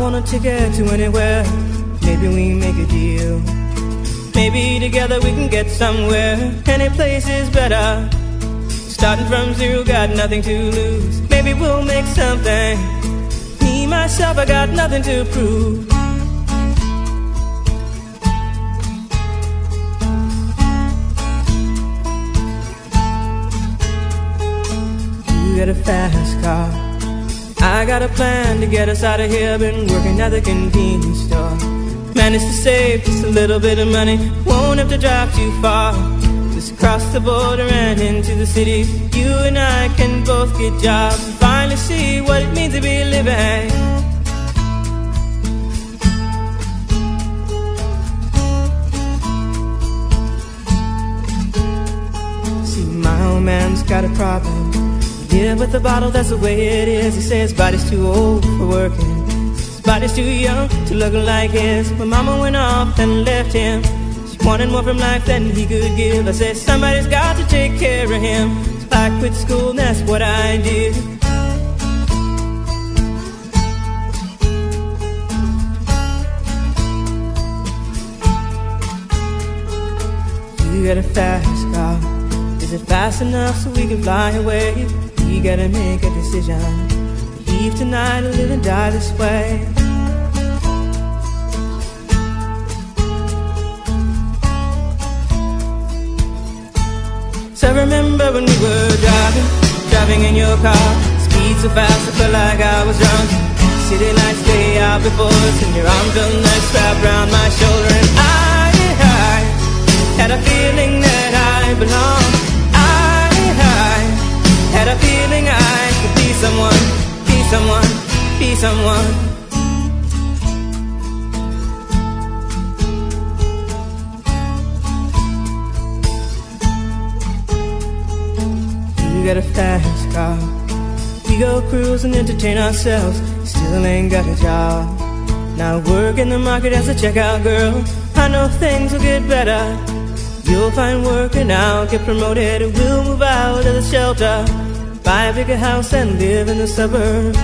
want a ticket to anywhere. Maybe we make a deal. Maybe together we can get somewhere. Any place is better. Starting from zero, got nothing to lose. Maybe we'll make something. Me, myself, I got nothing to prove. You got a fast car, I got a plan to get us out of here. Been working at the convenience store. Managed to save just a little bit of money. Won't have to drive too far. Just cross the border and into the city. You and I can both get jobs and finally see what it means to be living. See, my old man's got a problem. Yeah, with the bottle, that's the way it is. He says his body's too old for working. His body's too young to look like his. But mama went off and left him. She wanted more from life than he could give. I said, somebody's got to take care of him. So I quit school and that's what I did. You got a fast car. Is it fast enough so we can fly away? We gotta make a decision. Leave tonight or live and die this way. So I remember when we were driving in your car. Speed so fast I felt like I was drunk. City lights stay out before us, and your arm felt nice wrapped around my shoulder. And I had a feeling that I belonged. Had a feeling I could be someone, be someone, be someone. You got a fast car. We go cruise and entertain ourselves. Still ain't got a job. Now work in the market as a checkout girl. I know things will get better. You'll find work and I'll get promoted. We'll move out of the shelter, buy a bigger house and live in the suburbs.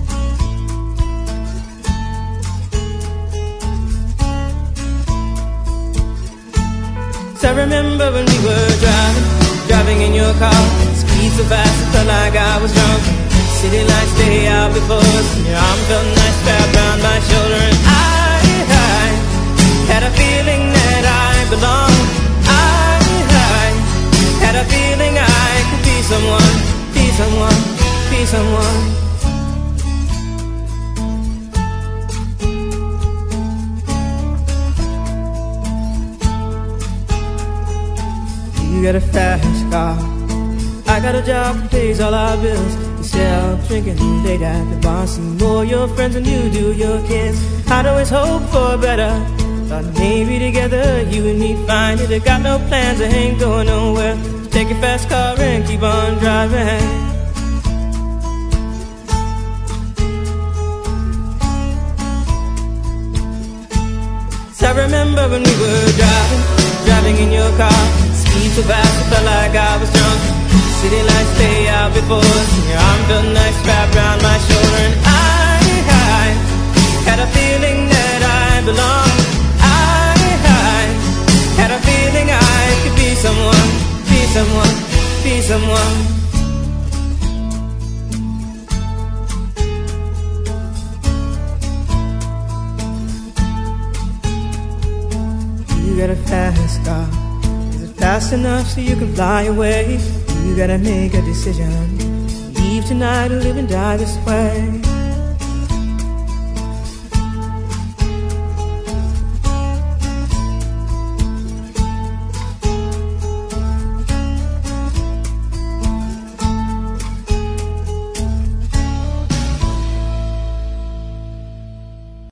So I remember when we were driving in your car. Speed so fast I felt like I was drunk. City lights stay out before us, and your arm felt nice wrapped around my shoulder. And I had a feeling that I belonged. Had a feeling I could be someone, be someone, be someone. You got a fast car, I got a job that pays all our bills. You sell drinking late at the bar. See more your friends than you do your kids. I'd always hope for better. Thought maybe together you and me find it. I got no plans, I ain't going nowhere. Take your fast car and keep on driving. So I remember when we were driving in your car. Speed so fast I felt like I was drunk. City lights stay out before us, and your arm felt nice wrapped around my shoulder. And I had a feeling that I belonged. I had a feeling I could be someone, be someone, be someone. You got a fast car. Is it fast enough so you can fly away? You gotta make a decision. Leave tonight or live and die this way.